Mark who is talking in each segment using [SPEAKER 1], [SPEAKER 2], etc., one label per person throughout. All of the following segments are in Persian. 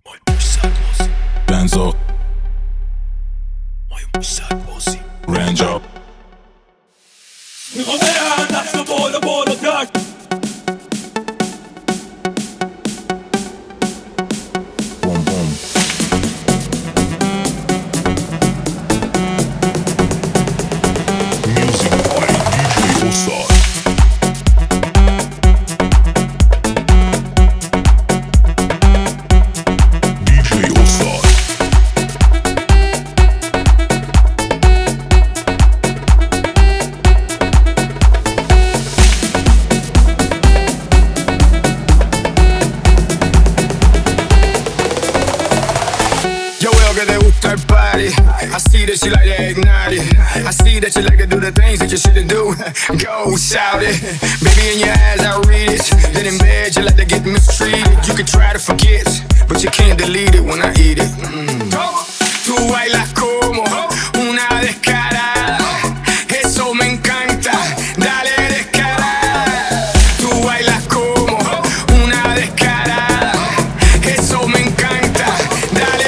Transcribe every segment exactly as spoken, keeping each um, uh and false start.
[SPEAKER 1] Benzo,
[SPEAKER 2] موسیقی
[SPEAKER 1] Ranger.
[SPEAKER 2] میخوام برم دست و بالا بالاتر
[SPEAKER 1] Boom boom. Music by دی جی استاد. دی جی استاد.
[SPEAKER 3] Yo veo que te gusta el party. I see that you like to ignite it. I see that you like to do the things that you shouldn't do. Go shout it. Baby, in your eyes I read it. Then in bed you like to get mistreated. You can try to forget, but you can't delete it when I eat it. Mm. Tú bailas como una descarada. Eso me encanta. Dale descarada. Tú bailas como una descarada. Eso me encanta. Dale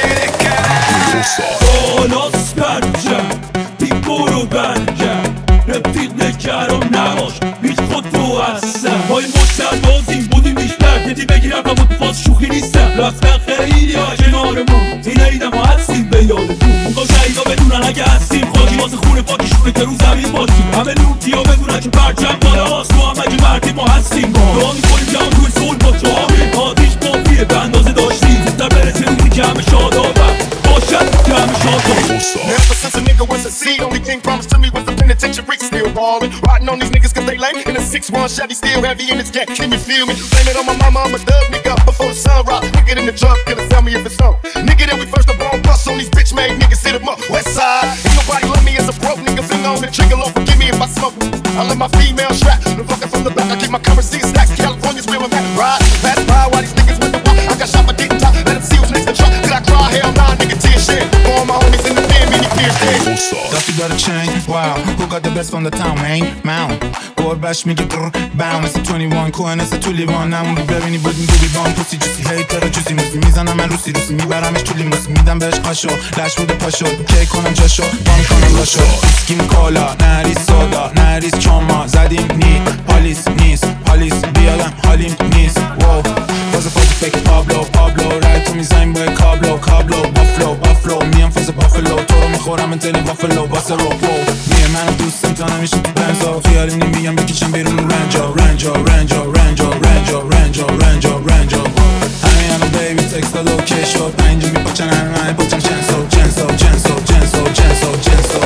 [SPEAKER 3] descarada.
[SPEAKER 2] بالاست پنجم بی برو بنجم رفیق نکرم نباش هیچ خود تو هستم با این مشتر بازیم بودیم بیشتر دیدی بگیرم و بود فاز شوخی نیستم رفتن خیلی ها کنارمون این ایدم ها هستیم به یادتون موقع شهیدا بدونن اگه هستیم خاکی واسه خونه پاکیشونه که رو زمین باشیم همه لوتی ها بدونن که پرچم بالاست تو هم اگه مردی ما هستیم با دعا میکنیم که هم توی صلح با تو آمین آتیش کافیه به اندازه داشتیم زودتر برسه روزی که همه شادابم باشد که همه شادابم
[SPEAKER 4] Ever since a nigga was a seed, only thing promised to me was the penitentiary. Still ballin', riding on these niggas cause they lame. In a six one Chevy, still heavy in its gas. Can you feel me? Blame it on my mama, I'm a thug nigga. Before the sun rise, nigga in the truck, gonna tell me if it's on. Nigga that we first up on bust on these bitch made niggas, hit 'em up. West side, ain't nobody love me as a broke nigga. Finger on the trigger, Lord forgive me if I smoke. I let my female strap, the fucking from the back. I keep my currency in stacks. California's where I'm at. Ride, pass by while these niggas with the walk. I got shot but didn't talk. Let them see who's next to truck. Could I cry? Hell nah, nigga, tear shit. All my homies in the pen, many fears dead.
[SPEAKER 5] Dusty got a chain, wow. Who got the best from the town, man? Mount. قربش میگه قر بام مثل بیست و یک کوه مثل تو لیوان نمون رو ببینی بودیم دوبی بام پوسی جوسی هیتر جوسی موسی میزنم من روسی روسی میبرمش تو لیموسی میدم بهش قاشو لش بوده پاشو کی کنم جاشو با میکنم راشو اسکیم کالا نریس سودا نریس چاما زدیم نی پالیس نیست پالیس بیادم حالیم نیست واو فاز فاز فکر پابلو پابلو رای تو میزنیم با کابلو کابلو بافلو بافلو میام فاز بافلو تو رو میخورم انتنی وافلو واسه رو واو میه منو دوستم تا نمیشه تو بنزا خیالی نمیگم بکشم بیرون رنجا رنجا رنجا رنجا رنجا رنجا رنجا رنجا همین الان بیبی تکست داد اوکی شد پنجا میپاچن همه پاچن چنسو چنسو چنسو چنسو چنسو چنسو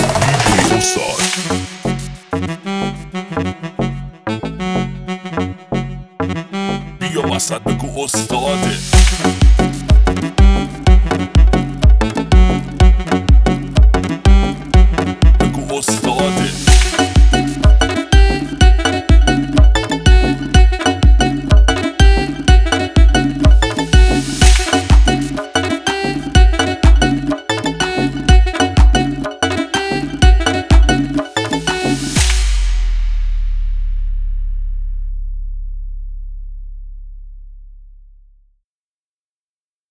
[SPEAKER 1] دی جی استاد.
[SPEAKER 2] بیا وسط بگو استاده